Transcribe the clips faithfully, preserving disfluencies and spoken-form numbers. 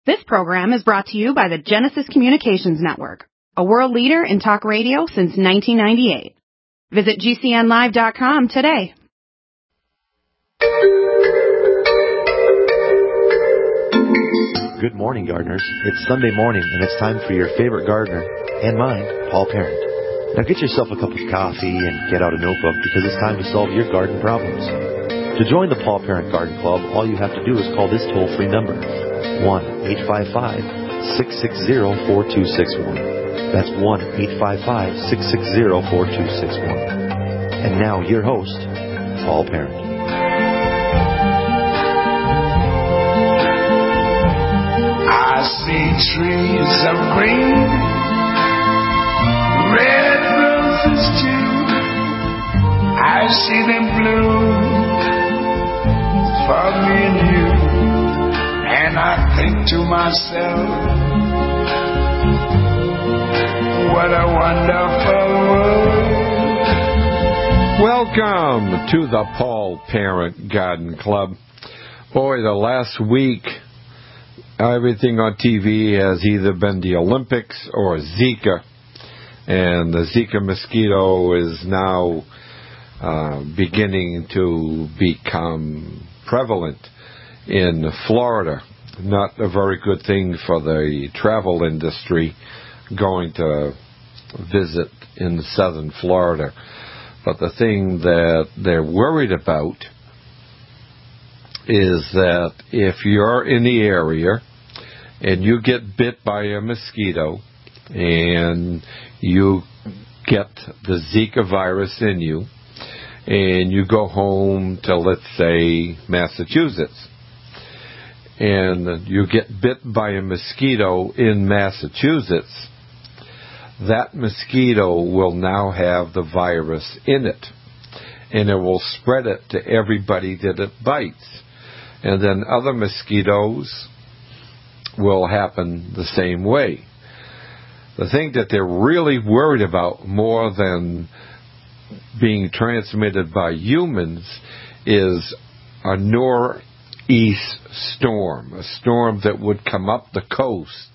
This program is brought to you by the Genesis Communications Network, a world leader in talk radio since nineteen ninety-eight. Visit G C N live dot com today. Good morning, gardeners. It's Sunday morning, and it's time for your favorite gardener, and mine, Paul Parent. Now get yourself a cup of coffee and get out a notebook, because it's time to solve your garden problems. To join the Paul Parent Garden Club, all you have to do is call this toll-free number, one eight five five, six six zero, four two six one. That's one eight five five, six six zero, four two six one. And now, your host, Paul Parent. I see trees of green, red roses too. I see them bloom for me and you. And I think to myself, what a wonderful world. Welcome to the Paul Parent Garden Club. Boy, the last week, everything on T V has either been the Olympics or Zika. And the Zika mosquito is now uh, beginning to become prevalent in Florida. Not a very good thing for the travel industry going to visit in southern Florida. But the thing that they're worried about is that if you're in the area and you get bit by a mosquito and you get the Zika virus in you and you go home to, let's say, Massachusetts, and you get bit by a mosquito in Massachusetts, that mosquito will now have the virus in it, and it will spread it to everybody that it bites. And then other mosquitoes will happen the same way. The thing that they're really worried about more than being transmitted by humans is a nor'east storm, a storm that would come up the coast,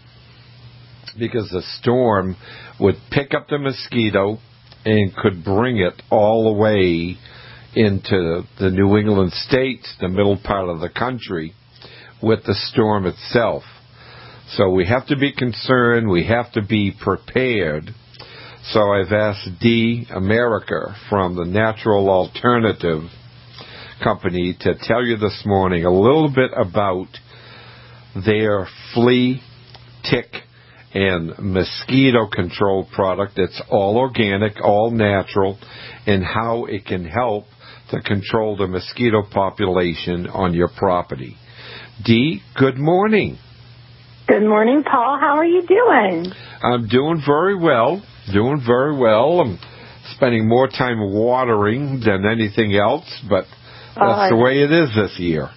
because the storm would pick up the mosquito and could bring it all the way into the New England states, the middle part of the country, with the storm itself. So we have to be concerned, we have to be prepared. So I've asked Dee America from the Natural Alternative Company to tell you this morning a little bit about their flea, tick, and mosquito control product that's all organic, all natural, and how it can help to control the mosquito population on your property. Dee, good morning. Good morning, Paul. How are you doing? I'm doing very well, doing very well. I'm spending more time watering than anything else, but that's uh, the way it is this year.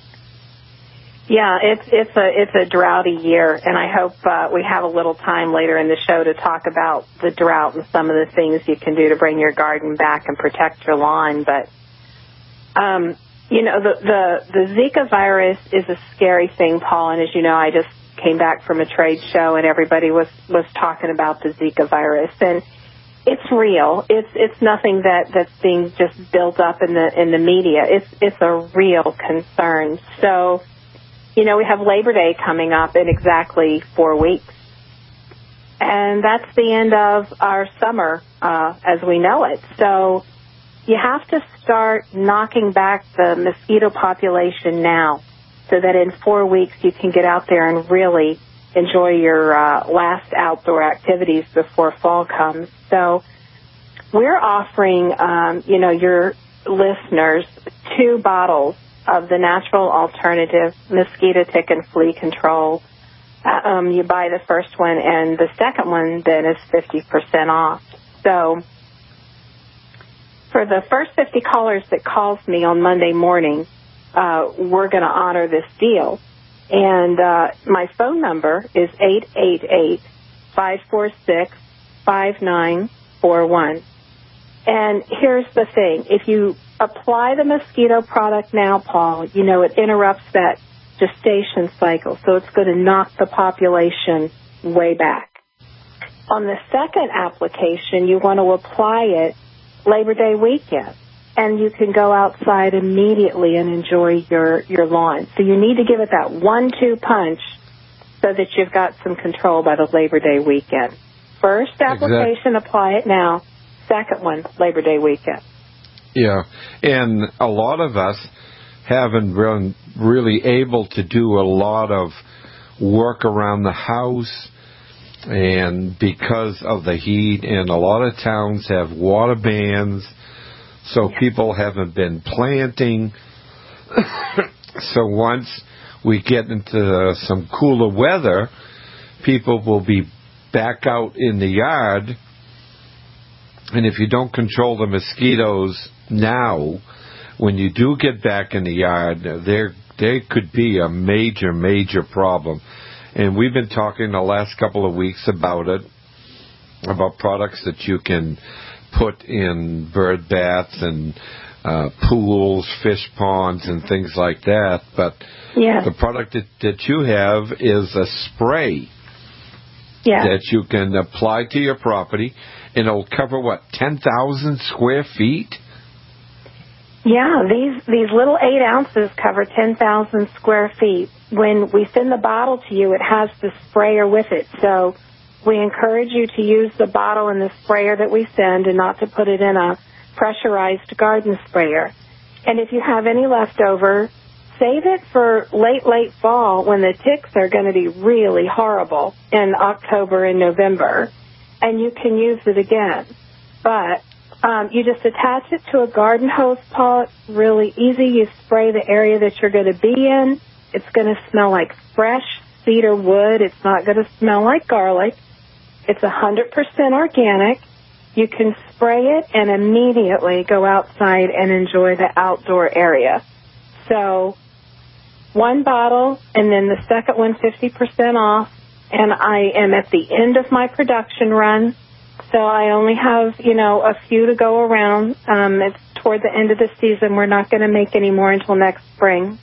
Yeah, it's it's a it's a droughty year, and I hope uh, we have a little time later in the show to talk about the drought and some of the things you can do to bring your garden back and protect your lawn. But um, you know, the, the the Zika virus is a scary thing, Paul. And as you know, I just came back from a trade show, and everybody was was talking about the Zika virus, and it's real. It's it's nothing that, that's being just built up in the in the media. It's it's a real concern. So, you know, we have Labor Day coming up in exactly four weeks. And that's the end of our summer uh, as we know it. So you have to start knocking back the mosquito population now so that in four weeks you can get out there and really enjoy your uh, last outdoor activities before fall comes. So we're offering, um, you know, your listeners two bottles of the Natural Alternative Mosquito, Tick, and Flea Control. Uh, um, you buy the first one, and the second one then is fifty percent off. So for the first fifty callers that calls me on Monday morning, uh, we're going to honor this deal. And uh, my phone number is eight eight eight, five four six, five nine four one. And here's the thing. If you apply the mosquito product now, Paul, you know, it interrupts that gestation cycle, so it's going to knock the population way back. On the second application, you want to apply it Labor Day weekend, and you can go outside immediately and enjoy your, your lawn. So you need to give it that one two punch so that you've got some control by the Labor Day weekend. First application, exactly. Apply it now. Second one, Labor Day weekend. Yeah, and a lot of us haven't been really able to do a lot of work around the house, and because of the heat, and a lot of towns have water bans, so yeah. people haven't been planting. So once we get into some cooler weather, people will be back out in the yard, and if you don't control the mosquitoes now, when you do get back in the yard, there there could be a major, major problem. And we've been talking the last couple of weeks about it, about products that you can put in bird baths and uh, pools, fish ponds, and things like that. But yeah. the product that, that you have is a spray yeah. that you can apply to your property, and it'll cover, what, ten thousand square feet? Yeah, these these little eight ounces cover ten thousand square feet. When we send the bottle to you, it has the sprayer with it. So we encourage you to use the bottle and the sprayer that we send and not to put it in a pressurized garden sprayer. And if you have any left over, save it for late, late fall when the ticks are going to be really horrible in October and November, and you can use it again. But Um, you just attach it to a garden hose, Paul. It's really easy. You spray the area that you're going to be in. It's going to smell like fresh cedar wood. It's not going to smell like garlic. It's one hundred percent organic. You can spray it and immediately go outside and enjoy the outdoor area. So one bottle, and then the second one fifty percent off, and I am at the end of my production run. So I only have, you know, a few to go around. Um, it's toward the end of the season. We're not going to make any more until next spring.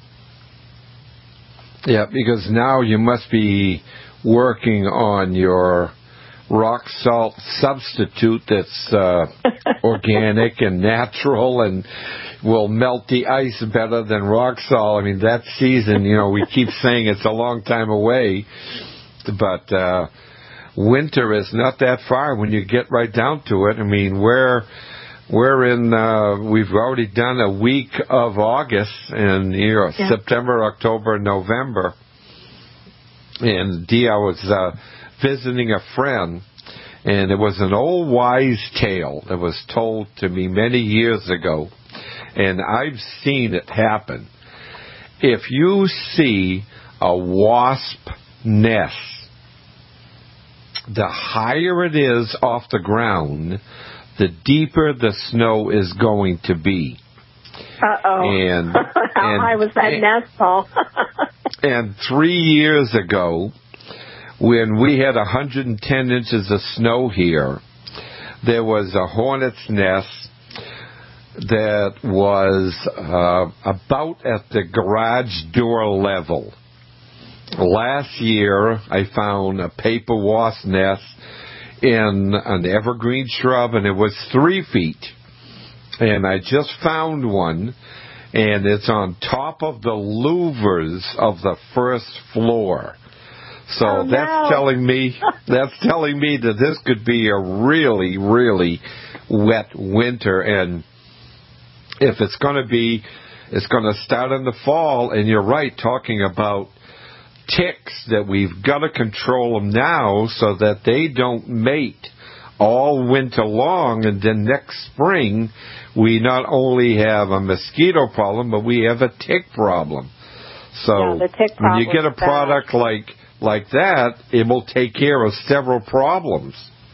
Yeah, because now you must be working on your rock salt substitute that's uh, organic and natural and will melt the ice better than rock salt. I mean, that season, you know, we keep saying it's a long time away, but uh, winter is not that far when you get right down to it. I mean, we're we're in. Uh, we've already done a week of August, and you know, yeah. September, October, November. And Dee, I was uh, visiting a friend, and it was an old wise tale that was told to me many years ago, and I've seen it happen. If you see a wasp nest, the higher it is off the ground, the deeper the snow is going to be. Uh-oh. And, How and, high was that and, nest, Paul? And three years ago, when we had one hundred ten inches of snow here, there was a hornet's nest that was uh, about at the garage door level. Last year, I found a paper wasp nest in an evergreen shrub, and it was three feet. And I just found one, and it's on top of the louvers of the first floor. So oh, that's no. telling me that's telling me that this could be a really, really wet winter. And if it's going to be, it's going to start in the fall. And you're right, talking about ticks, that we've got to control them now so that they don't mate all winter long, and then next spring we not only have a mosquito problem, but we have a tick problem. So yeah, the tick when you get a product bad. like like that, it will take care of several problems.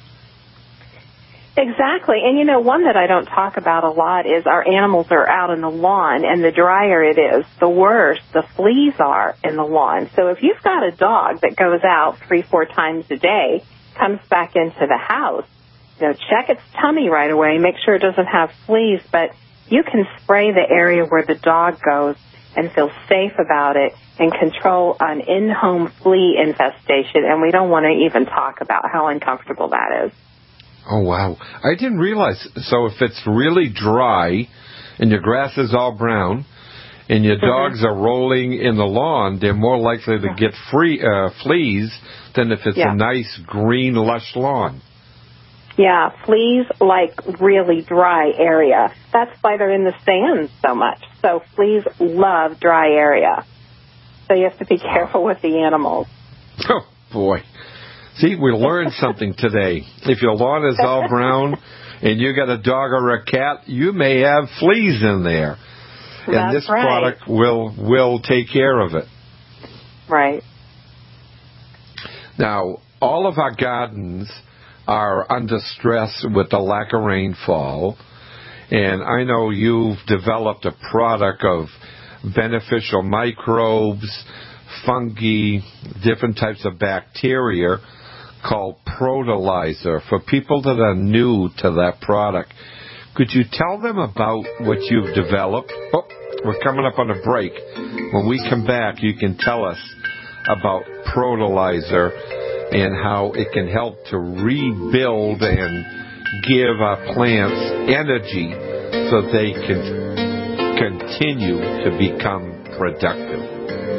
Exactly. And, you know, one that I don't talk about a lot is our animals are out in the lawn, and the drier it is, the worse the fleas are in the lawn. So if you've got a dog that goes out three, four times a day, comes back into the house, you know, check its tummy right away, make sure it doesn't have fleas, but you can spray the area where the dog goes. and feel safe about it and control an in-home flea infestation, and we don't want to even talk about how uncomfortable that is. Oh, wow. I didn't realize. So if it's really dry and your grass is all brown and your dogs mm-hmm. are rolling in the lawn, they're more likely to get free uh, fleas than if it's yeah. a nice, green, lush lawn. Yeah, fleas like really dry area. That's why they're in the sand so much. So fleas love dry area. So you have to be careful with the animals. Oh, boy. See, we learned something today. If your lawn is all brown and you got a dog or a cat, you may have fleas in there. And That's this right. product will will take care of it. Right. Now, all of our gardens are under stress with the lack of rainfall. And I know you've developed a product of beneficial microbes, fungi, different types of bacteria called Protolizer. For people that are new to that product, could you tell them about what you've developed? Oh, we're coming up on a break. When we come back, you can tell us about Protolizer and how it can help to rebuild and give our plants energy so they can continue to become productive.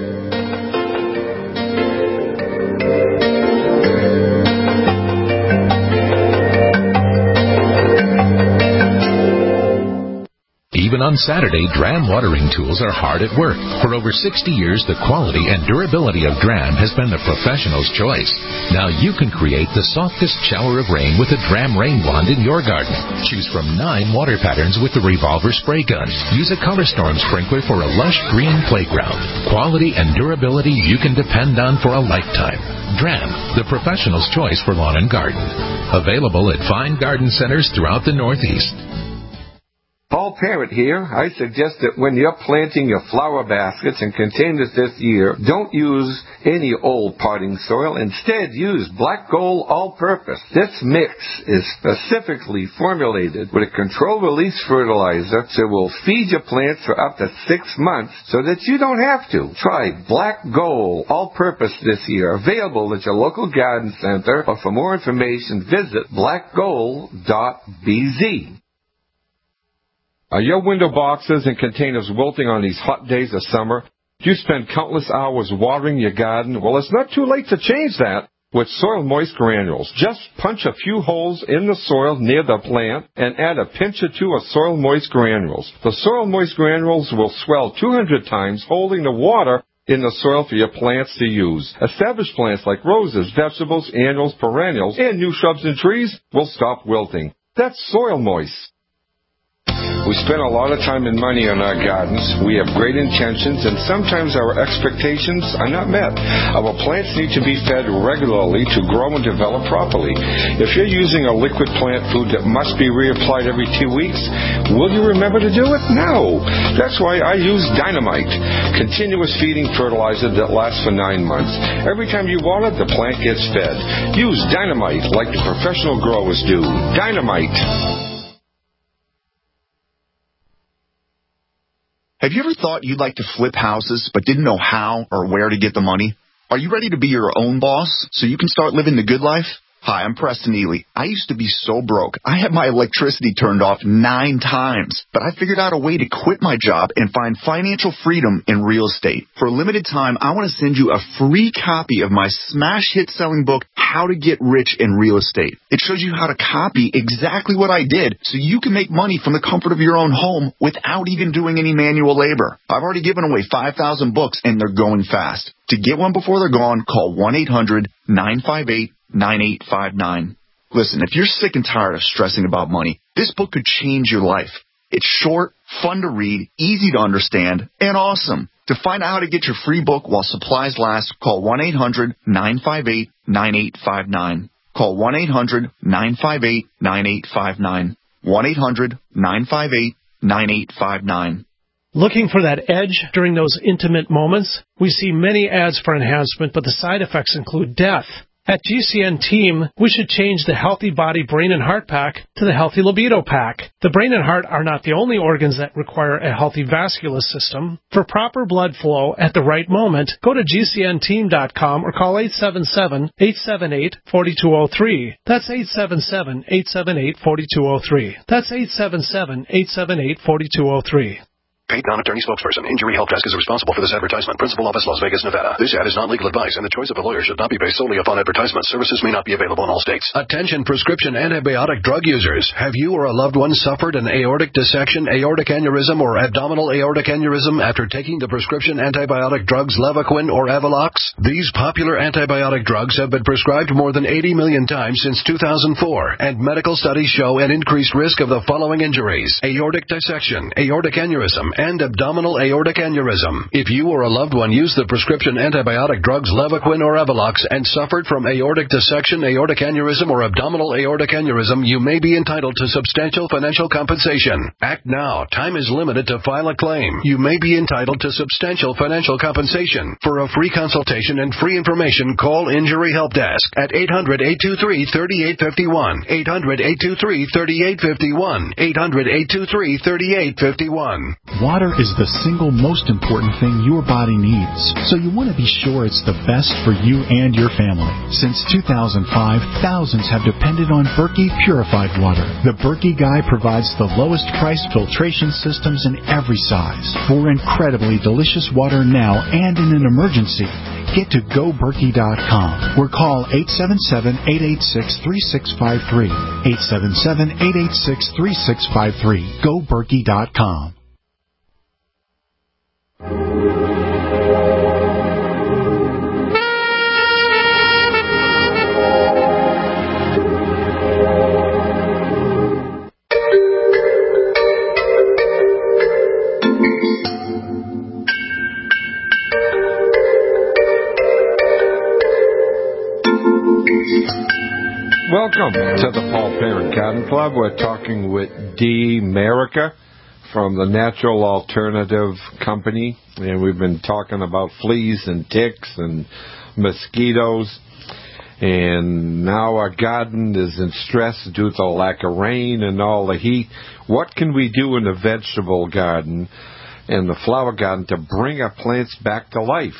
Even on Saturday, Dram watering tools are hard at work. For over sixty years, the quality and durability of Dram has been the professional's choice. Now you can create the softest shower of rain with a Dram Rain Wand in your garden. Choose from nine water patterns with the revolver spray gun. Use a Color Storm sprinkler for a lush green playground. Quality and durability you can depend on for a lifetime. Dram, the professional's choice for lawn and garden. Available at fine garden centers throughout the Northeast. Paul Parent here. I suggest that when you're planting your flower baskets and containers this year, don't use any old potting soil. Instead, use Black Gold All-Purpose. This mix is specifically formulated with a controlled-release fertilizer, so it will feed your plants for up to six months so that you don't have to. Try Black Gold All-Purpose this year. Available at your local garden center, or for more information, visit black gold dot b z. Are your window boxes and containers wilting on these hot days of summer? Do you spend countless hours watering your garden? Well, it's not too late to change that with Soil Moist Granules. Just punch a few holes in the soil near the plant and add a pinch or two of Soil Moist Granules. The Soil Moist Granules will swell two hundred times, holding the water in the soil for your plants to use. Established plants like roses, vegetables, annuals, perennials, and new shrubs and trees will stop wilting. That's Soil Moist. We spend a lot of time and money on our gardens. We have great intentions, and sometimes our expectations are not met. Our plants need to be fed regularly to grow and develop properly. If you're using a liquid plant food that must be reapplied every two weeks, will you remember to do it? No. That's why I use Dynamite, continuous feeding fertilizer that lasts for nine months. Every time you water, the plant gets fed. Use Dynamite like the professional growers do. Dynamite. Have you ever thought you'd like to flip houses but didn't know how or where to get the money? Are you ready to be your own boss so you can start living the good life? Hi, I'm Preston Ely. I used to be so broke. I had my electricity turned off nine times, but I figured out a way to quit my job and find financial freedom in real estate. For a limited time, I want to send you a free copy of my smash hit selling book, How to Get Rich in Real Estate. It shows you how to copy exactly what I did so you can make money from the comfort of your own home without even doing any manual labor. I've already given away five thousand books and they're going fast. To get one before they're gone, call one eight hundred nine five eight nine eight five nine. Listen, if you're sick and tired of stressing about money, this book could change your life. It's short, fun to read, easy to understand, and awesome. To find out how to get your free book while supplies last, call one eight hundred nine five eight nine eight five nine. Call one eight hundred nine five eight nine eight five nine. one eight hundred nine five eight nine eight five nine. Looking for that edge during those intimate moments? We see many ads for enhancement, but the side effects include death. At G C N Team, we should change the Healthy Body, Brain, and Heart Pack to the Healthy Libido Pack. The brain and heart are not the only organs that require a healthy vascular system. For proper blood flow at the right moment, go to G C N team dot com or call eight seven seven, eight seven eight, four two zero three. That's eight seven seven, eight seven eight, four two zero three. That's eight seven seven, eight seven eight, four two zero three. Paid non-attorney spokesperson. Injury Help Desk is responsible for this advertisement. Principal office, Las Vegas, Nevada. This ad is not legal advice, and the choice of a lawyer should not be based solely upon advertisement. Services may not be available in all states. Attention prescription antibiotic drug users. Have you or a loved one suffered an aortic dissection, aortic aneurysm, or abdominal aortic aneurysm after taking the prescription antibiotic drugs Levaquin or Avelox? These popular antibiotic drugs have been prescribed more than eighty million times since two thousand four, and medical studies show an increased risk of the following injuries: aortic dissection, aortic aneurysm, and abdominal aortic aneurysm. If you or a loved one used the prescription antibiotic drugs Levaquin or Avelox and suffered from aortic dissection, aortic aneurysm, or abdominal aortic aneurysm, you may be entitled to substantial financial compensation. Act now. Time is limited to file a claim. You may be entitled to substantial financial compensation. For a free consultation and free information, call Injury Help Desk at eight hundred, eight two three, three eight five one, eight hundred, eight two three, three eight five one, eight hundred, eight two three, three eight five one. Water is the single most important thing your body needs, so you want to be sure it's the best for you and your family. Since two thousand five, thousands have depended on Berkey purified water. The Berkey Guy provides the lowest price filtration systems in every size. For incredibly delicious water now and in an emergency, get to go berkey dot com or call eight seven seven, eight eight six, three six five three. eight seven seven, eight eight six, three six five three. go berkey dot com. Welcome to the Paul Parent Garden Club. We're talking with Dee Merica from the Natural Alternative Company, and we've been talking about fleas and ticks and mosquitoes. And now our garden is in stress due to the lack of rain and all the heat. What can we do in the vegetable garden and the flower garden to bring our plants back to life?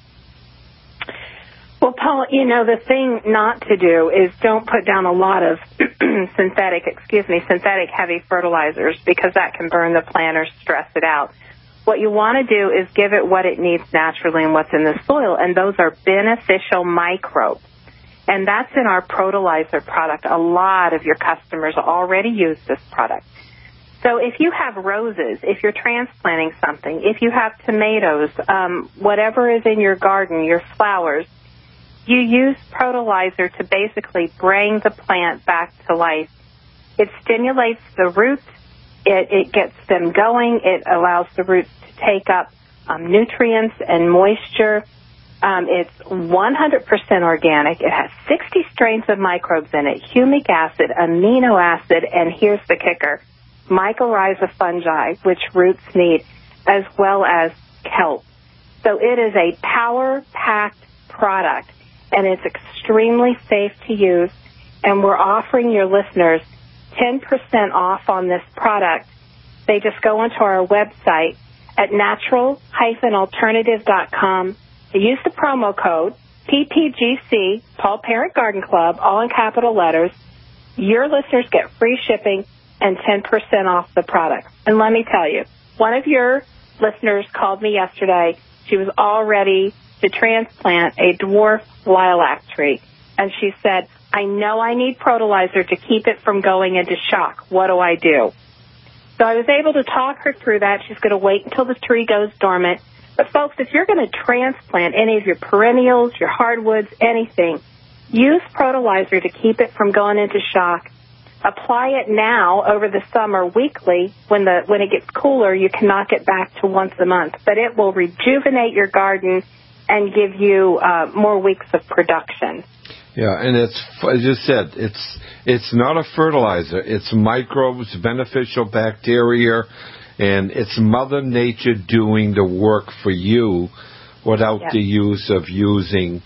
Well, Paul, you know, the thing not to do is don't put down a lot of synthetic, excuse me, synthetic heavy fertilizers, because that can burn the plant or stress it out. What you want to do is give it what it needs naturally and what's in the soil, and those are beneficial microbes. And that's in our Protolizer product. A lot of your customers already use this product. So if you have roses, if you're transplanting something, if you have tomatoes, um, whatever is in your garden, your flowers, you use Protolizer to basically bring the plant back to life. It stimulates the roots. It, it gets them going. It allows the roots to take up um, nutrients and moisture. Um, it's one hundred percent organic. It has sixty strains of microbes in it, humic acid, amino acid, and here's the kicker, mycorrhiza fungi, which roots need, as well as kelp. So it is a power-packed product, and it's extremely safe to use, and we're offering your listeners ten percent off on this product. They just go onto our website at natural dash alternative dot com. They use the promo code P P G C, Paul Parent Garden Club, all in capital letters. Your listeners get free shipping and ten percent off the product. And let me tell you, one of your listeners called me yesterday. She was all ready to transplant a dwarf lilac tree. And she said, I know I need Protolizer to keep it from going into shock. What do I do? So I was able to talk her through that. She's going to wait until the tree goes dormant. But, folks, if you're going to transplant any of your perennials, your hardwoods, anything, use Protolizer to keep it from going into shock. Apply it now over the summer weekly. When the when it gets cooler, you can knock it back to once a month. But it will rejuvenate your garden and give you uh, more weeks of production. Yeah, and it's, as you said, it's it's not a fertilizer. It's microbes, beneficial bacteria, and it's Mother Nature doing the work for you without yes. the use of using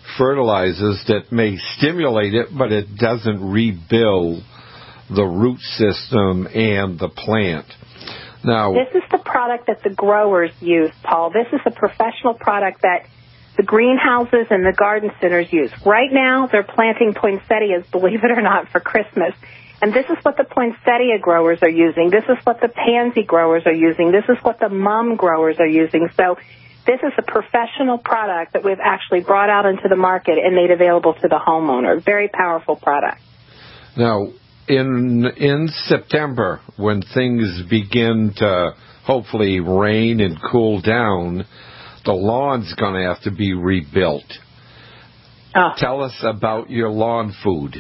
fertilizers that may stimulate it, but it doesn't rebuild the root system and the plant. Now, this is the product that the growers use, Paul. This is a professional product that the greenhouses and the garden centers use. Right now, they're planting poinsettias, believe it or not, for Christmas. And this is what the poinsettia growers are using. This is what the pansy growers are using. This is what the mum growers are using. So this is a professional product that we've actually brought out into the market and made available to the homeowner. Very powerful product. Now, in in September, when things begin to hopefully rain and cool down, the lawn's going to have to be rebuilt. Oh. Tell us about your lawn food.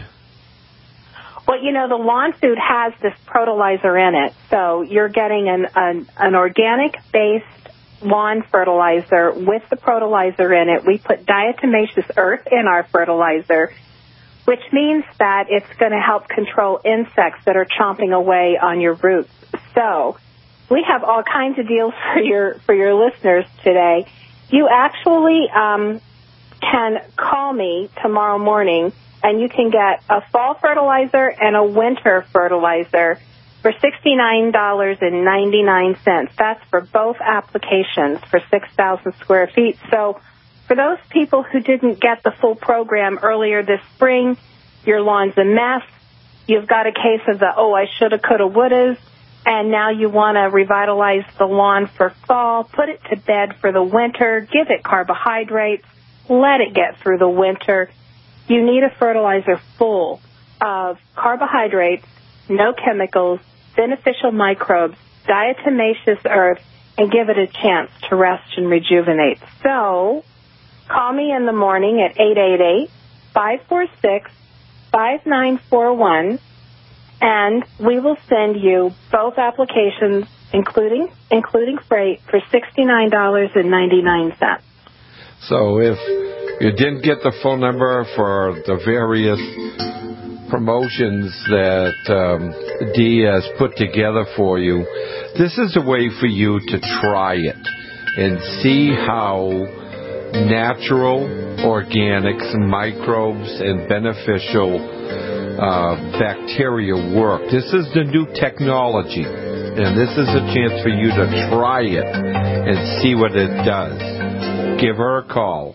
Well, you know, the lawn food has this Protolizer in it. So you're getting an, an, an organic-based lawn fertilizer with the Protolizer in it. We put diatomaceous earth in our fertilizer, which means that it's going to help control insects that are chomping away on your roots. So we have all kinds of deals for your for your listeners today. You actually um, can call me tomorrow morning, and you can get a fall fertilizer and a winter fertilizer for sixty-nine dollars and ninety-nine cents. That's for both applications for six thousand square feet. So for those people who didn't get the full program earlier this spring, your lawn's a mess, you've got a case of the, oh, I shoulda, coulda, wouldas, and now you want to revitalize the lawn for fall, put it to bed for the winter, give it carbohydrates, let it get through the winter. You need a fertilizer full of carbohydrates, no chemicals, beneficial microbes, diatomaceous earth, and give it a chance to rest and rejuvenate. So call me in the morning at eight eight eight, five four six, five nine four one, and we will send you both applications, including including freight, for sixty-nine dollars and ninety-nine cents. So if you didn't get the phone number for the various promotions that um, Dee has put together for you, this is a way for you to try it and see how natural organics, microbes, and beneficial uh, bacteria work. This is the new technology, and this is a chance for you to try it and see what it does. Give her a call.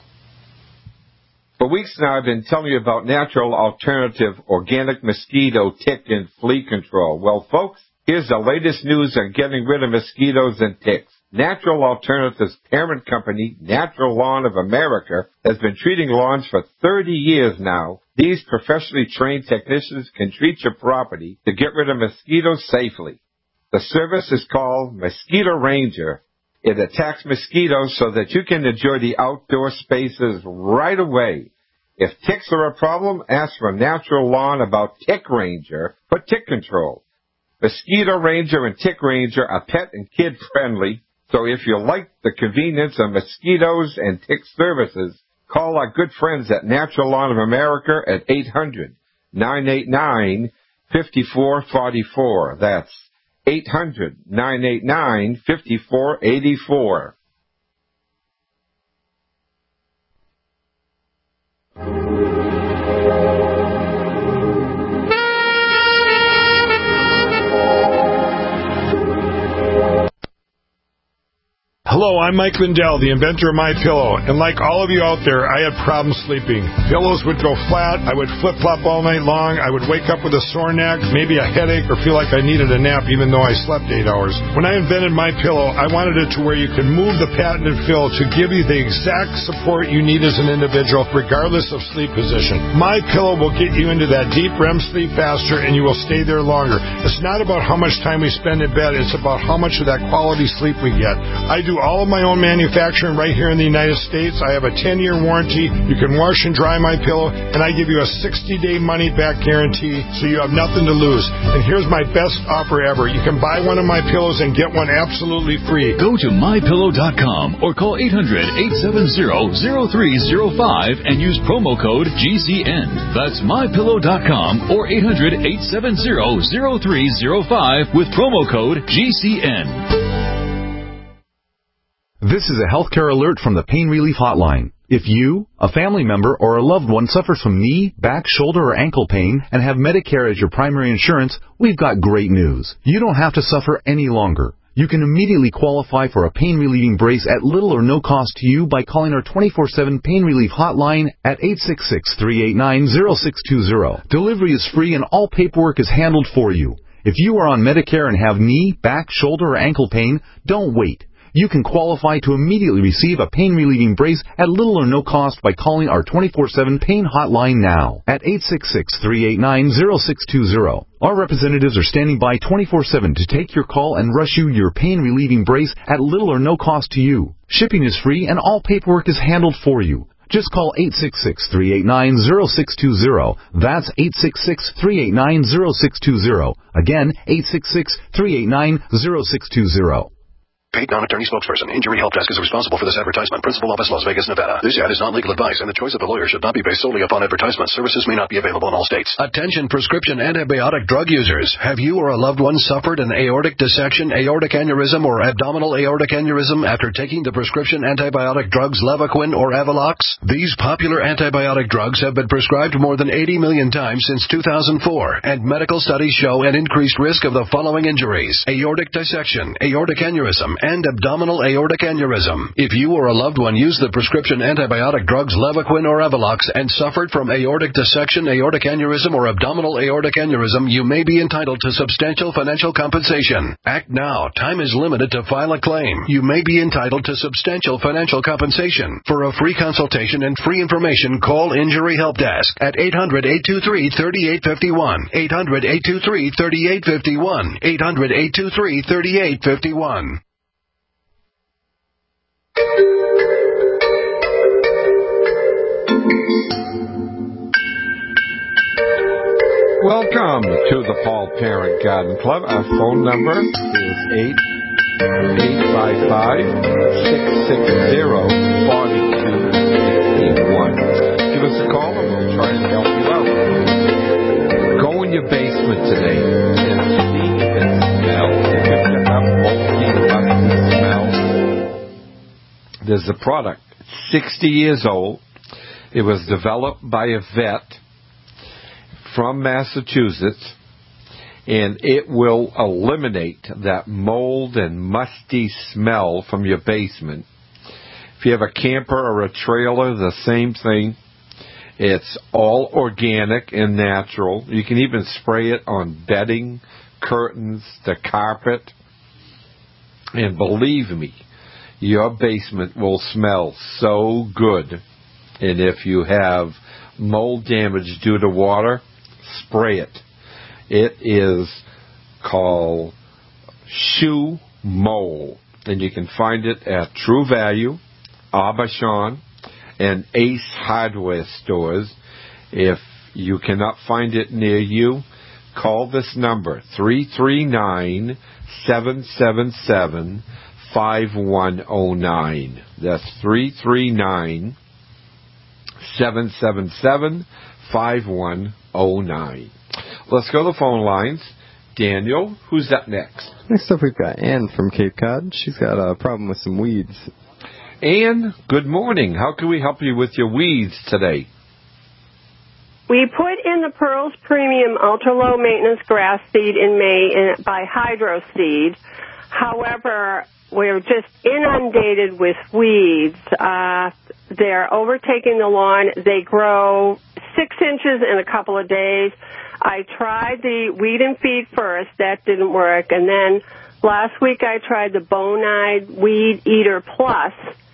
For weeks now, I've been telling you about natural alternative organic mosquito, tick, and flea control. Well, folks, here's the latest news on getting rid of mosquitoes and ticks. Natural Alternatives' parent company, Natural Lawn of America, has been treating lawns for thirty years now. These professionally trained technicians can treat your property to get rid of mosquitoes safely. The service is called Mosquito Ranger. It attacks mosquitoes so that you can enjoy the outdoor spaces right away. If ticks are a problem, ask for Natural Lawn about Tick Ranger for tick control. Mosquito Ranger and Tick Ranger are pet and kid friendly. So if you like the convenience of mosquitoes and tick services, call our good friends at Natural Lawn of America at eight hundred, nine eight nine, five four four four. That's eight hundred, nine eight nine, five four eight four. Hello, I'm Mike Lindell, the inventor of MyPillow, and like all of you out there, I had problems sleeping. Pillows would go flat, I would flip-flop all night long, I would wake up with a sore neck, maybe a headache, or feel like I needed a nap even though I slept eight hours. When I invented MyPillow, I wanted it to where you could move the patented fill to give you the exact support you need as an individual, regardless of sleep position. MyPillow will get you into that deep R E M sleep faster, and you will stay there longer. It's not about how much time we spend in bed, it's about how much of that quality sleep we get. I do all of my own manufacturing right here in the United States. I have a ten-year warranty. You can wash and dry my pillow, and I give you a sixty-day money-back guarantee, so you have nothing to lose. And here's my best offer ever. You can buy one of my pillows and get one absolutely free. Go to my pillow dot com or call eight hundred, eight seven zero, zero three zero five and use promo code G C N. That's my pillow dot com or eight hundred, eight seven zero, zero three zero five with promo code G C N. This is a healthcare alert from the Pain Relief Hotline. If you, a family member, or a loved one suffers from knee, back, shoulder, or ankle pain and have Medicare as your primary insurance, we've got great news. You don't have to suffer any longer. You can immediately qualify for a pain-relieving brace at little or no cost to you by calling our twenty-four seven Pain Relief Hotline at eight six six, three eight nine, zero six two zero. Delivery is free and all paperwork is handled for you. If you are on Medicare and have knee, back, shoulder, or ankle pain, don't wait. You can qualify to immediately receive a pain-relieving brace at little or no cost by calling our twenty-four seven Pain Hotline now at eight six six, three eight nine, zero six two zero. Our representatives are standing by twenty-four seven to take your call and rush you your pain-relieving brace at little or no cost to you. Shipping is free and all paperwork is handled for you. Just call eight six six, three eight nine, zero six two zero. That's eight six six, three eight nine, zero six two zero. Again, eight six six, three eight nine, zero six two zero. Paid non-attorney spokesperson. Injury Help Desk is responsible for this advertisement. Principal office, Las Vegas, Nevada. This ad is not legal advice, and the choice of a lawyer should not be based solely upon advertisement. Services may not be available in all states. Attention prescription antibiotic drug users. Have you or a loved one suffered an aortic dissection, aortic aneurysm, or abdominal aortic aneurysm after taking the prescription antibiotic drugs Levaquin or Avelox? These popular antibiotic drugs have been prescribed more than eighty million times since two thousand four, and medical studies show an increased risk of the following injuries: aortic dissection, aortic aneurysm, and abdominal aortic aneurysm. If you or a loved one used the prescription antibiotic drugs Levaquin or Avelox and suffered from aortic dissection, aortic aneurysm, or abdominal aortic aneurysm, you may be entitled to substantial financial compensation. Act now. Time is limited to file a claim. You may be entitled to substantial financial compensation. For a free consultation and free information, call Injury Help Desk at eight hundred, eight two three, three eight five one, eight hundred, eight two three, three eight five one, eight hundred, eight two three, three eight five one. Welcome to the Paul Parent Garden Club. Our phone number is eight eight five five, six six zero, four two eight one. Give us a call and we'll try and help you out. Go in your basement today and see if it smells. If you get that moldy, musty smell. There's a product, sixty years old. It was developed by a vet from Massachusetts, and it will eliminate that mold and musty smell from your basement. If you have a camper or a trailer, the same thing. It's all organic and natural. You can even spray it on bedding, curtains, the carpet. And believe me, your basement will smell so good. And if you have mold damage due to water, spray it. It is called Shoe Mole, and you can find it at True Value, Aubuchon, and Ace Hardware stores. If you cannot find it near you, call this number, three three nine, seven seven seven, five one zero nine. That's three three nine, seven seven seven, five one zero nine. Let's go to the phone lines. Daniel, who's up next? Next up, we've got Ann from Cape Cod. She's got a problem with some weeds. Ann, good morning. How can we help you with your weeds today? We put in the Pearls Premium Ultra Low Maintenance Grass Seed in May in, by Hydro Seed. However, we're just inundated with weeds. Uh, they're overtaking the lawn. They grow six inches in a couple of days. I tried the Weed and Feed first. That didn't work. And then last week I tried the Bonide Weed Eater Plus.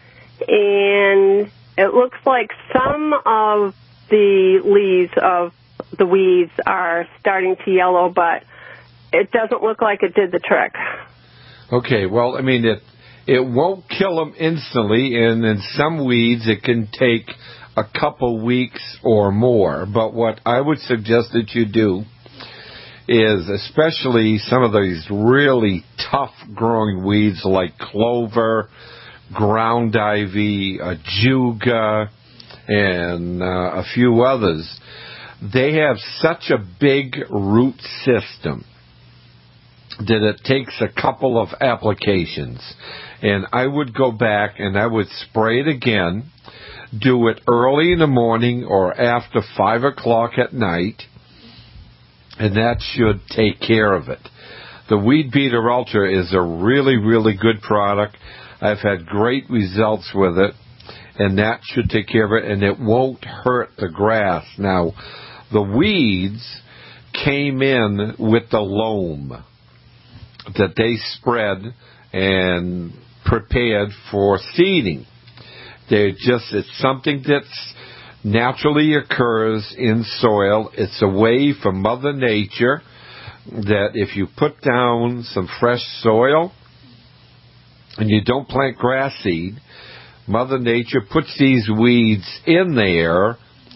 And it looks like some of the leaves of the weeds are starting to yellow, but it doesn't look like it did the trick. Okay, well, I mean, it it won't kill them instantly, and in some weeds it can take a couple weeks or more. But what I would suggest that you do is, especially some of these really tough growing weeds like clover, ground ivy, ajuga, and uh, a few others, they have such a big root system that it takes a couple of applications. And I would go back and I would spray it again. do it early in the morning or after five o'clock at night, and that should take care of it. The Weed Beater Ultra is a really, really good product. I've had great results with it, and that should take care of it, and it won't hurt the grass. Now, the weeds came in with the loam that they spread and prepared for seeding. They're just, it's something that's naturally occurs in soil. It's a way for Mother Nature that if you put down some fresh soil and you don't plant grass seed, Mother Nature puts these weeds in there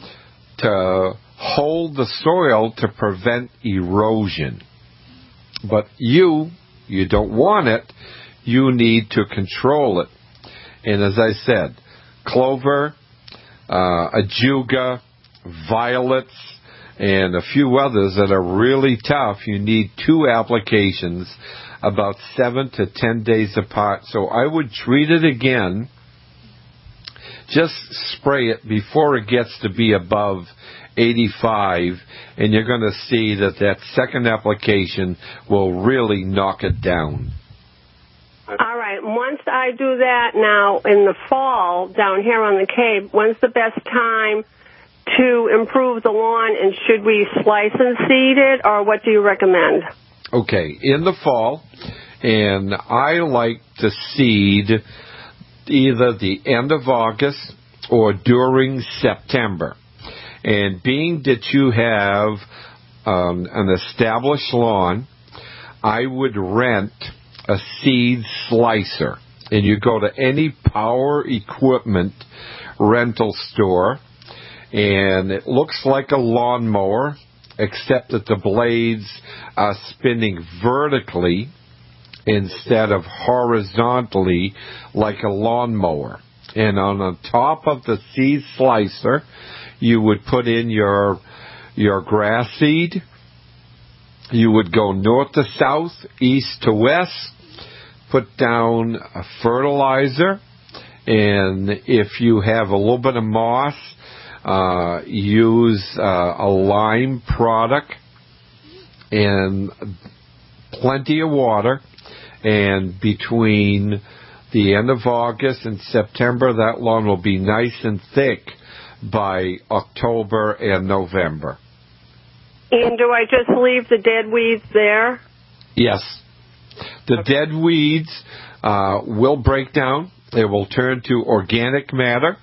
to hold the soil to prevent erosion. But you, you don't want it. You need to control it. And as I said, clover, uh, ajuga, violets, and a few others that are really tough, you need two applications about seven to ten days apart. So I would treat it again. Just spray it before it gets to be above eighty-five, and you're going to see that that second application will really knock it down. All right. Once I do that now in the fall down here on the Cape, when's the best time to improve the lawn, and should we slice and seed it, or what do you recommend? Okay, in the fall, and I like to seed either the end of August or during September. And being that you have um, an established lawn, I would rent a seed slicer. And you go to any power equipment rental store, and it looks like a lawnmower, except that the blades are spinning vertically instead of horizontally like a lawnmower. And on the top of the seed slicer, you would put in your your grass seed. You would go north to south, east to west, put down a fertilizer, and if you have a little bit of moss, uh, use uh, a lime product and plenty of water. And between the end of August and September, that lawn will be nice and thick by October and November. And do I just leave the dead weeds there? Yes. The okay. dead weeds uh, will break down. They will turn to organic matter,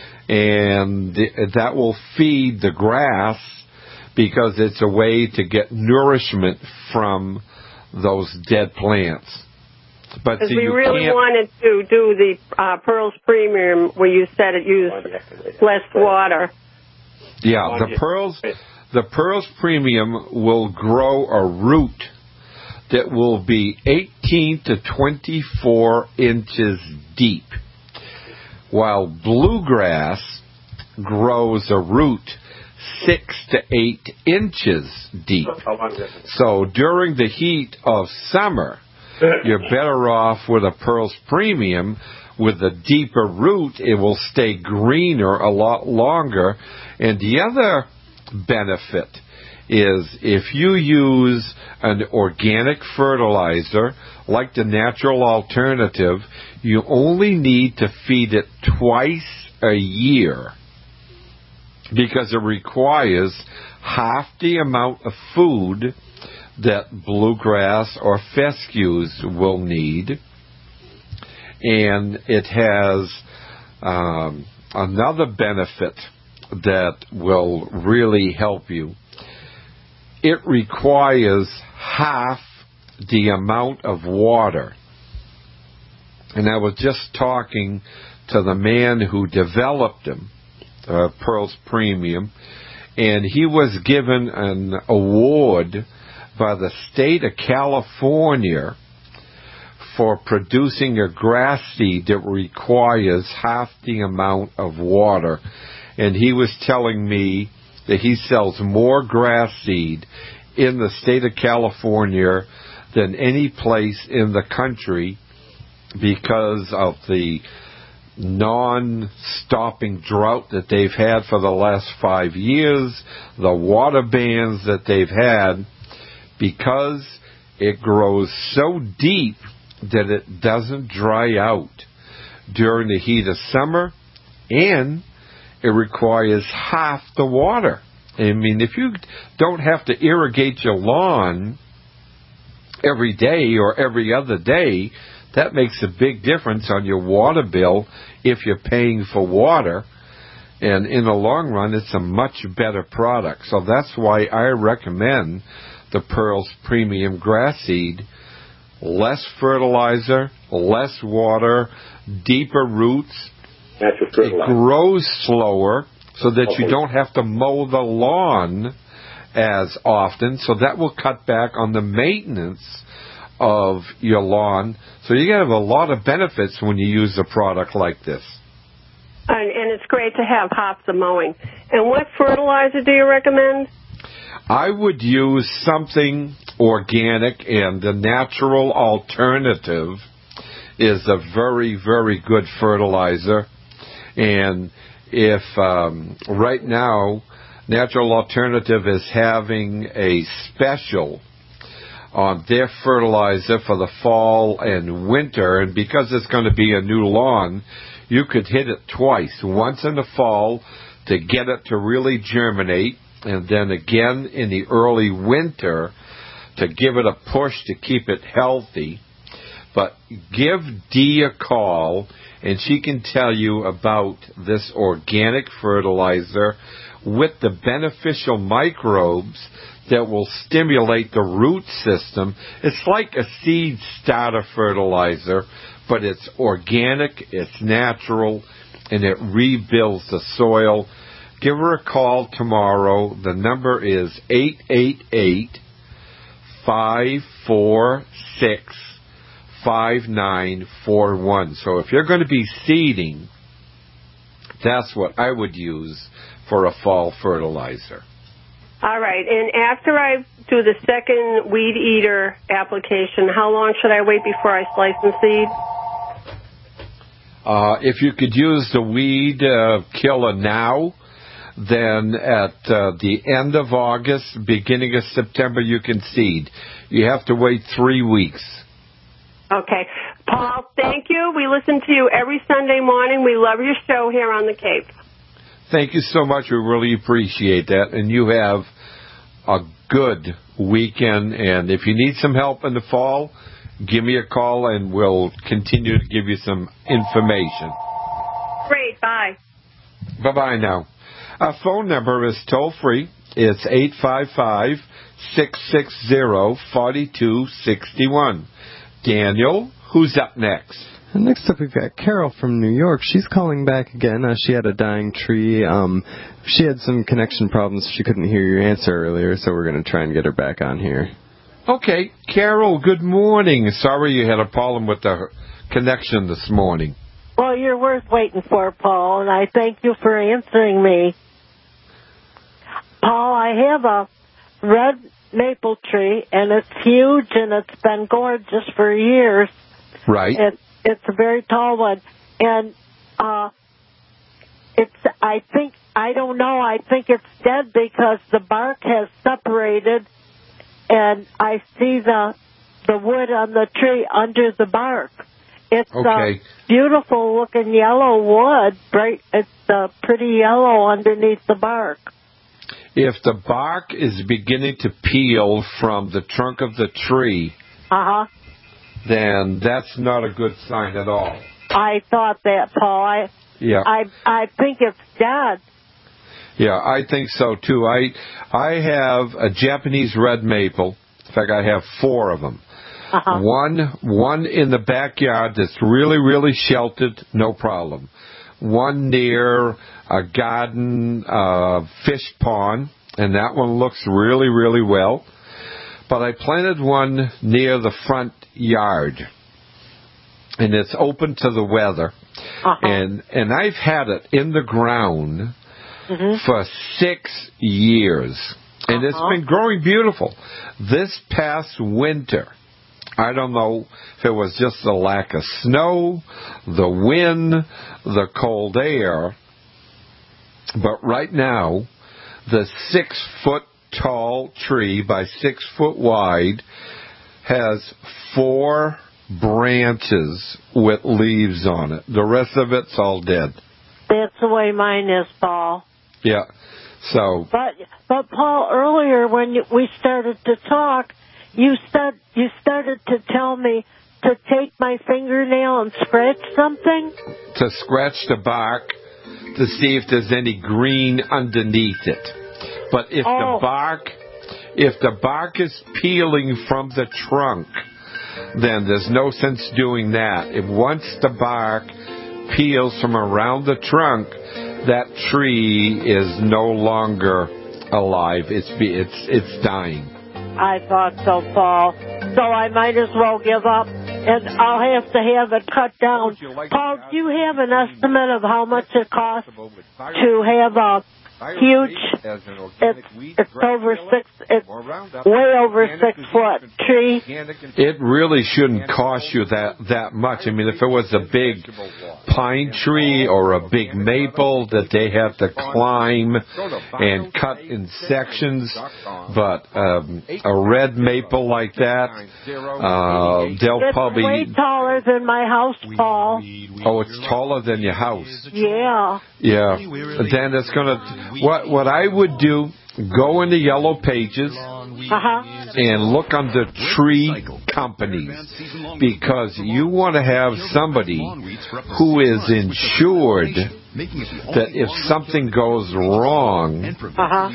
and th- that will feed the grass because it's a way to get nourishment from those dead plants. But Because see, we really can't... wanted to do the uh, Pearls Premium where you said it used less water. Yeah, the Pearls, the Pearls Premium will grow a root that will be eighteen to twenty-four inches deep, while Bluegrass grows a root six to eight inches deep. So during the heat of summer, you're better off with a Pearls Premium. With a deeper root, it will stay greener a lot longer. And the other benefit is if you use an organic fertilizer, like the natural alternative, you only need to feed it twice a year because it requires half the amount of food that bluegrass or fescues will need. And it has um, another benefit that will really help you. It requires half the amount of water. And I was just talking to the man who developed them, uh, Pearls Premium, and he was given an award by the state of California for producing a grass seed that requires half the amount of water. And he was telling me that he sells more grass seed in the state of California than any place in the country because of the non-stopping drought that they've had for the last five years, the water bans that they've had, because it grows so deep that it doesn't dry out during the heat of summer, and it requires half the water. I mean, if you don't have to irrigate your lawn every day or every other day, that makes a big difference on your water bill if you're paying for water. And in the long run, it's a much better product. So that's why I recommend the Pearls Premium Grass Seed. Less fertilizer, less water, deeper roots. It grows slower so that you don't have to mow the lawn as often. So that will cut back on the maintenance of your lawn. So you have a lot of benefits when you use a product like this. And, and it's great to have hops of mowing. And what fertilizer do you recommend? I would use something organic, and the natural alternative is a very, very good fertilizer. And if um, right now, Natural Alternative is having a special on their fertilizer for the fall and winter, and because it's going to be a new lawn, you could hit it twice, once in the fall to get it to really germinate, and then again in the early winter to give it a push to keep it healthy. But give Dee a call, and she can tell you about this organic fertilizer with the beneficial microbes that will stimulate the root system. It's like a seed starter fertilizer, but it's organic, it's natural, and it rebuilds the soil. Give her a call tomorrow. The number is eight eight eight, five four six, five nine four one. So if you're going to be seeding, that's what I would use for a fall fertilizer. All right. And after I do the second weed eater application, how long should I wait before I slice and seed? Uh, if you could use the weed uh, killer now, then at uh, the end of August, beginning of September, you can seed. You have to wait three weeks. Okay. Paul, thank you. We listen to you every Sunday morning. We love your show here on the Cape. Thank you so much. We really appreciate that. And you have a good weekend. And if you need some help in the fall, give me a call and we'll continue to give you some information. Great. Bye. Bye-bye now. Our phone number is toll-free. It's eight five five, six six zero, four two six one. Daniel, who's up next? And next up, we've got Carol from New York. She's calling back again. Uh, she had a dying tree. Um, she had some connection problems. She couldn't hear your answer earlier, so we're going to try and get her back on here. Okay. Carol, good morning. Sorry you had a problem with the connection this morning. Well, you're worth waiting for, Paul, and I thank you for answering me. Paul, I have a red maple tree, and it's huge, and it's been gorgeous for years. Right. It, it's a very tall one, and uh, it's. I think I don't know. I think it's dead because the bark has separated, and I see the the wood on the tree under the bark. It's okay. a beautiful looking yellow wood. Bright. It's uh, pretty yellow underneath the bark. If the bark is beginning to peel from the trunk of the tree, uh-huh. then that's not a good sign at all. I thought that, Paul. I, yeah. I, I think it's dead. Yeah, I think so, too. I, I have a Japanese red maple. In fact, I have four of them. Uh-huh. One, one in the backyard that's really, really sheltered, no problem. One near a garden uh, fish pond, and that one looks really, really well. But I planted one near the front yard, and it's open to the weather. Uh-huh. And and I've had it in the ground mm-hmm. for six years, and uh-huh. it's been growing beautiful. This past winter, I don't know if it was just the lack of snow, the wind, the cold air, but right now, the six-foot-tall tree by six foot wide has four branches with leaves on it. The rest of it's all dead. That's the way mine is, Paul. Yeah. So. But but Paul, earlier when you, we started to talk, you start you started to tell me to take my fingernail and scratch something. To scratch the bark to see if there's any green underneath it. But if oh. the bark, if the bark is peeling from the trunk, then there's no sense doing that. If once the bark peels from around the trunk, that tree is no longer alive. It's it's it's dying. I thought so, Paul. So I might as well give up, and I'll have to have it cut down. Paul, do you have an estimate of how much it costs to have a huge, it's, it's over six, it's way over six foot tree? It really shouldn't cost you that, that much. I mean, if it was a big pine tree or a big maple that they have to climb and cut in sections, but um, a red maple like that, uh, they'll it's probably... way taller than my house, Paul. Oh, it's taller than your house. Yeah. Yeah. Then it's going to... What what I would do, go into Yellow Pages uh-huh. and look under tree companies, because you want to have somebody who is insured that if something goes wrong, uh-huh.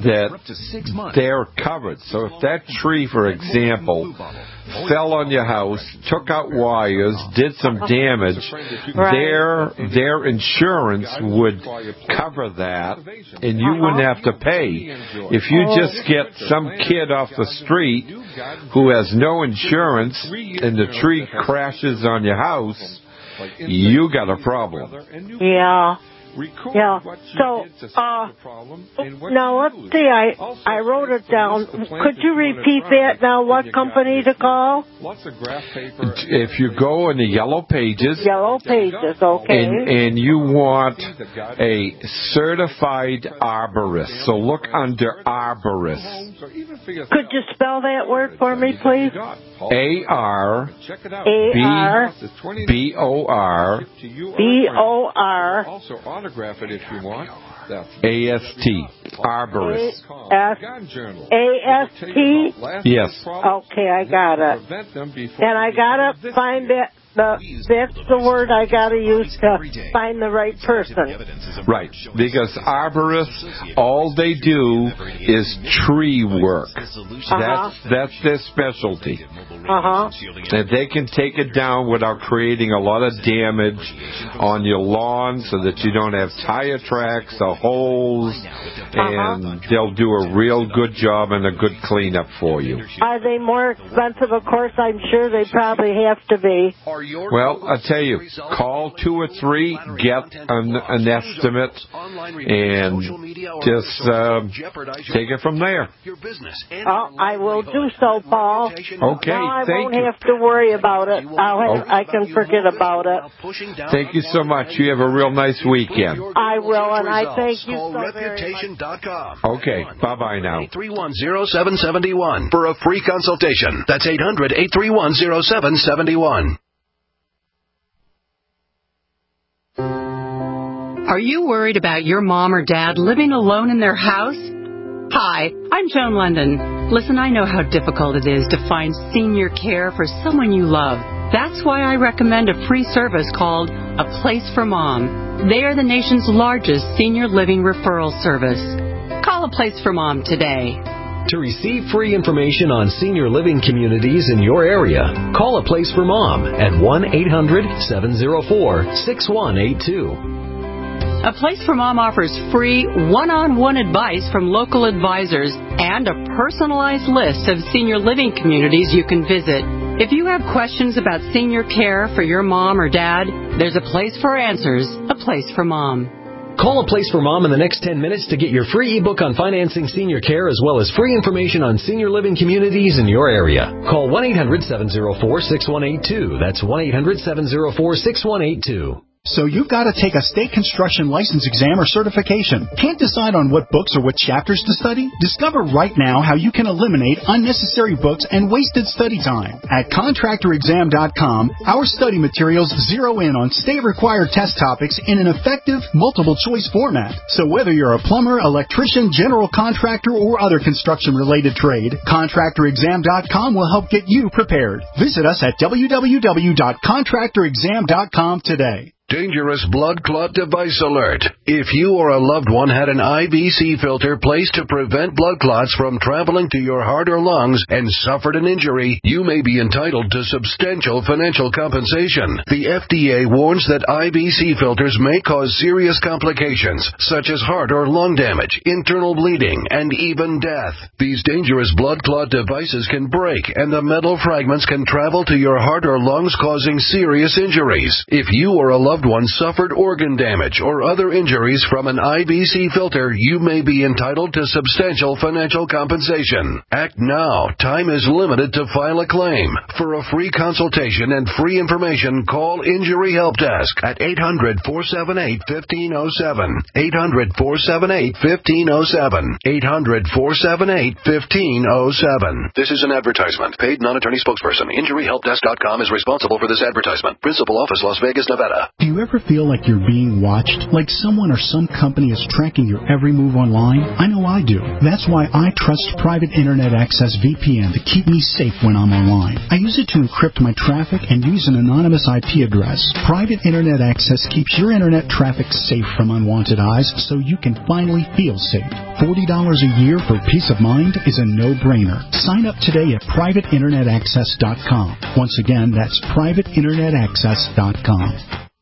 that they're covered. So if that tree, for example, fell on your house, took out wires, did some damage, right. their their insurance would cover that, and you uh-huh. wouldn't have to pay. If you just get some kid off the street who has no insurance and the tree crashes on your house, you got a problem. Yeah. Yeah. So, uh, now let's see. I I wrote it down. Could you repeat that now? What company to call? If you go in the Yellow Pages, Yellow Pages, okay, and, and you want a certified arborist, so look under arborist. Could you spell that word for me, please? A R A R B O R B O R. Also autograph it if you want. A S T Arborist. A S T Yes. Okay, I got it. And I gotta find it. The, that's the word I got to use to find the right person. Right, because arborists, all they do is tree work. Uh-huh. That's that's their specialty. Uh-huh. And they can take it down without creating a lot of damage on your lawn, so that you don't have tire tracks or holes, and uh-huh. they'll do a real good job and a good cleanup for you. Are they more expensive? Of course, I'm sure they probably have to be. Well, I tell you, call two or three, get an, an estimate, and just uh, take it from there. Oh, I will do so, Paul. Okay, now I thank won't you. have to worry about it. I'll have, I can forget about it. Thank you so much. You have a real nice weekend. I will, and I thank you so very reputation dot com. Okay, bye-bye now. eight three one, zero seven seven one for a free consultation. That's eight hundred, eight three one, zero seven seven one. Are you worried about your mom or dad living alone in their house? Hi, I'm Joan London. Listen, I know how difficult it is to find senior care for someone you love. That's why I recommend a free service called A Place for Mom. They are the nation's largest senior living referral service. Call A Place for Mom today. To receive free information on senior living communities in your area, call A Place for Mom at one eight hundred, seven oh four, six one eight two. A Place for Mom offers free one-on-one advice from local advisors and a personalized list of senior living communities you can visit. If you have questions about senior care for your mom or dad, there's a place for answers, A Place for Mom. Call A Place for Mom in the next ten minutes to get your free ebook on financing senior care as well as free information on senior living communities in your area. Call one eight hundred seven oh four six one eight two. That's one eight hundred seven oh four six one eight two. So you've got to take a state construction license exam or certification. Can't decide on what books or what chapters to study? Discover right now how you can eliminate unnecessary books and wasted study time. At contractor exam dot com, our study materials zero in on state-required test topics in an effective, multiple-choice format. So whether you're a plumber, electrician, general contractor, or other construction-related trade, contractor exam dot com will help get you prepared. Visit us at w w w dot contractor exam dot com today. Dangerous blood clot device alert. If you or a loved one had an I B C filter placed to prevent blood clots from traveling to your heart or lungs and suffered an injury, you may be entitled to substantial financial compensation. The F D A warns that I B C filters may cause serious complications, such as heart or lung damage, internal bleeding, and even death. These dangerous blood clot devices can break, and the metal fragments can travel to your heart or lungs, causing serious injuries. If you or a loved one suffered organ damage or other injuries from an I B C filter, you may be entitled to substantial financial compensation. Act now. Time is limited to file a claim. For a free consultation and free information, call Injury Help Desk at eight hundred, four seven eight, one five zero seven. eight hundred, four seven eight, one five zero seven. eight hundred, four seven eight, one five zero seven. This is an advertisement. Paid non-attorney spokesperson. Injury Help Desk dot com is responsible for this advertisement. Principal office, Las Vegas, Nevada. Do you ever feel like you're being watched? Like someone or some company is tracking your every move online? I know I do. That's why I trust Private Internet Access V P N to keep me safe when I'm online. I use it to encrypt my traffic and use an anonymous I P address. Private Internet Access keeps your internet traffic safe from unwanted eyes so you can finally feel safe. forty dollars a year for peace of mind is a no-brainer. Sign up today at Private Internet Access dot com. Once again, that's Private Internet Access dot com.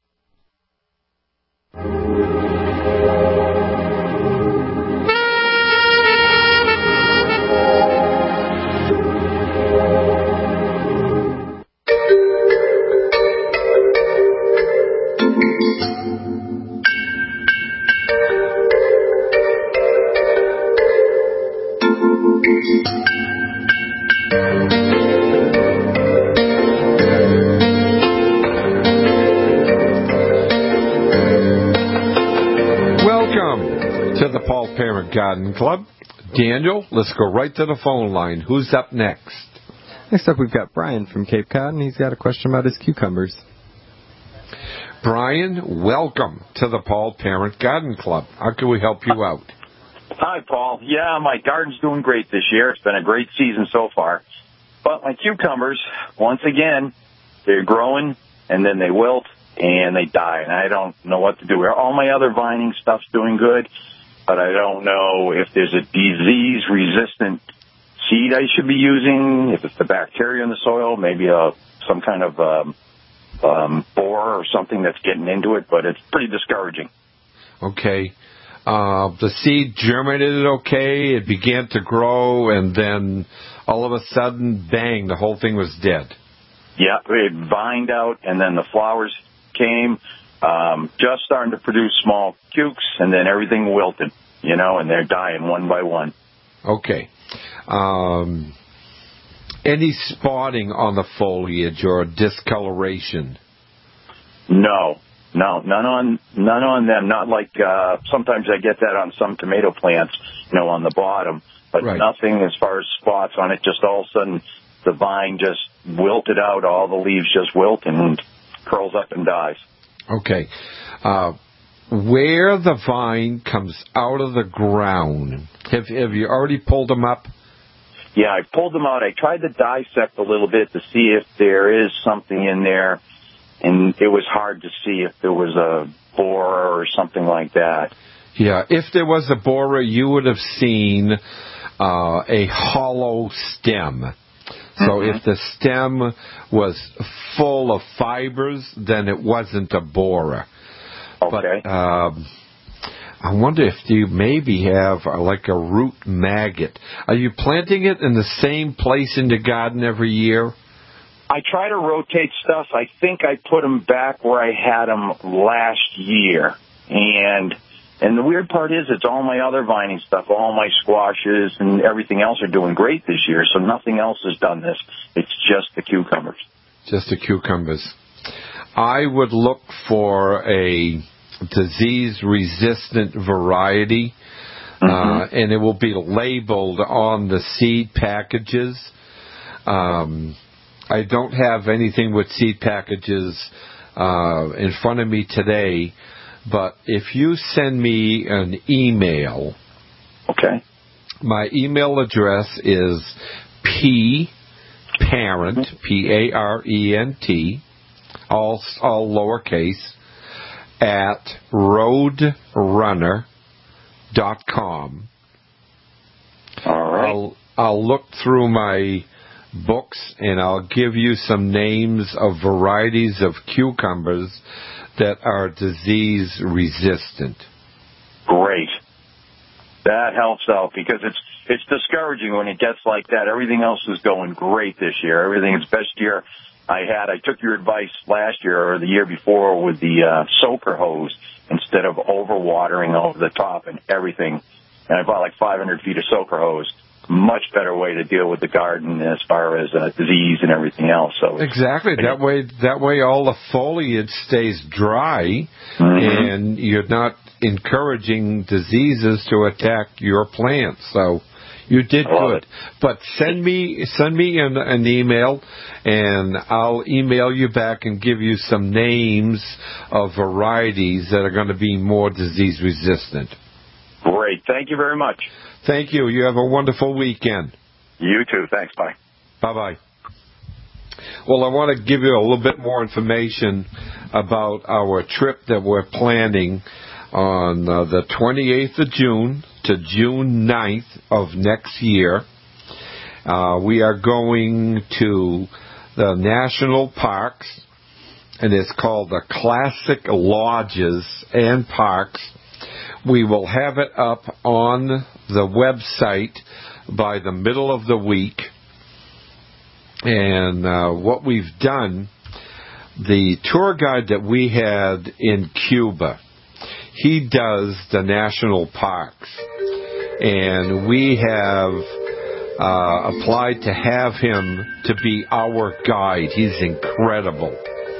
Garden Club. Daniel, let's go right to the phone line. Who's up next? Next up, we've got Brian from Cape Cod, and he's got a question about his cucumbers. Brian, welcome to the Paul Parent Garden Club. How can we help you out? Hi, Paul. Yeah, my garden's doing great this year. It's been a great season so far. But my cucumbers, once again, they're growing, and then they wilt, and they die, and I don't know what to do. All my other vining stuff's doing good, but I don't know if there's a disease-resistant seed I should be using, if it's the bacteria in the soil, maybe a, some kind of um, um, borer or something that's getting into it, but it's pretty discouraging. Okay. Uh, the seed germinated okay, it began to grow, and then all of a sudden, bang, the whole thing was dead. Yeah, it vined out, and then the flowers came. Um, just starting to produce small cukes, and then everything wilted, you know, and they're dying one by one. Okay. Um, any spotting on the foliage or discoloration? No, no, none on none on them. Not like uh, sometimes I get that on some tomato plants, you know, on the bottom, but right. Nothing as far as spots on it. Just all of a sudden, the vine just wilted out. All the leaves just wilt and curls up and dies. Okay. Uh, where the vine comes out of the ground, have, have you already pulled them up? Yeah, I pulled them out. I tried to dissect a little bit to see if there is something in there, and it was hard to see if there was a borer or something like that. Yeah, if there was a borer, you would have seen uh, a hollow stem. So mm-hmm. if the stem was full of fibers, then it wasn't a borer. Okay. But um, I wonder if you maybe have uh, like a root maggot. Are you planting it in the same place in the garden every year? I try to rotate stuff. I think I put them back where I had them last year. And And the weird part is it's all my other vining stuff, all my squashes and everything else are doing great this year, so nothing else has done this. It's just the cucumbers. Just the cucumbers. I would look for a disease-resistant variety, mm-hmm. uh, and it will be labeled on the seed packages. Um, I don't have anything with seed packages uh, in front of me today, but if you send me an email, okay, my email address is pparent, P A R E N T, all all lowercase, at roadrunner dot com. All right. I'll I'll look through my books and I'll give you some names of varieties of cucumbers that are disease resistant. Great. That helps out because it's it's discouraging when it gets like that. Everything else is going great this year. Everything is best year I had. I took your advice last year or the year before with the uh, soaker hose instead of overwatering over the top and everything. And I bought like five hundred feet of soaker hose. Much better way to deal with the garden as far as uh, disease and everything else. So exactly that way. That way, all the foliage stays dry, mm-hmm. and you're not encouraging diseases to attack your plants. So you did good. It. But send me send me an, an email, and I'll email you back and give you some names of varieties that are going to be more disease resistant. Great. Thank you very much. Thank you. You have a wonderful weekend. You too. Thanks. Bye. Bye-bye. Well, I want to give you a little bit more information about our trip that we're planning on uh, the twenty-eighth of June to June ninth of next year. Uh, we are going to the national parks, and it's called the Classic Lodges and Parks. We will have it up on the website by the middle of the week. And uh, what we've done, the tour guide that we had in Cuba, he does the national parks. And we have uh, applied to have him to be our guide. He's incredible.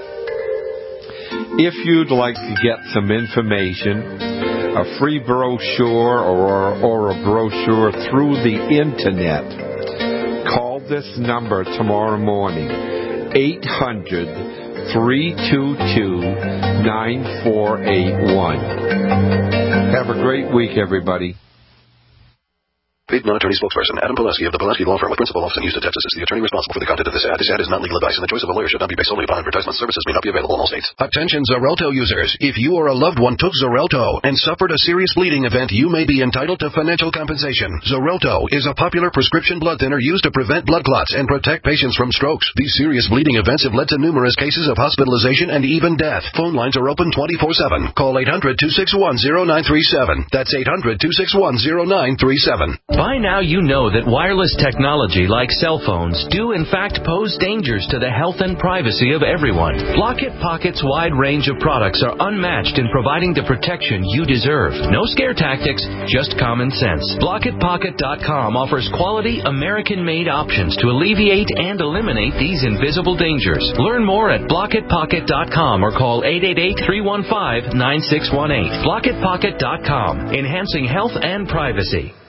If you'd like to get some information, a free brochure or, or a brochure through the internet, call this number tomorrow morning, eight hundred, three two two, nine four eight one. Have a great week, everybody. Paid non-attorney spokesperson Adam Pulaski of the Pulaski Law Firm with principal office in Houston, Texas is the attorney responsible for the content of this ad. This ad is not legal advice, and the choice of a lawyer should not be based solely upon advertisement. Services may not be available in all states. Attention Xarelto users. If you or a loved one took Xarelto and suffered a serious bleeding event, you may be entitled to financial compensation. Xarelto is a popular prescription blood thinner used to prevent blood clots and protect patients from strokes. These serious bleeding events have led to numerous cases of hospitalization and even death. Phone lines are open twenty-four seven. Call eight hundred, two six one, zero nine three seven. That's eight hundred, two six one, zero nine three seven. By now you know that wireless technology like cell phones do in fact pose dangers to the health and privacy of everyone. Block-It Pocket's wide range of products are unmatched in providing the protection you deserve. No scare tactics, just common sense. Block It Pocket dot com offers quality American-made options to alleviate and eliminate these invisible dangers. Learn more at Block It Pocket dot com or call eight eight eight, three one five, nine six one eight. Block It Pocket dot com, enhancing health and privacy.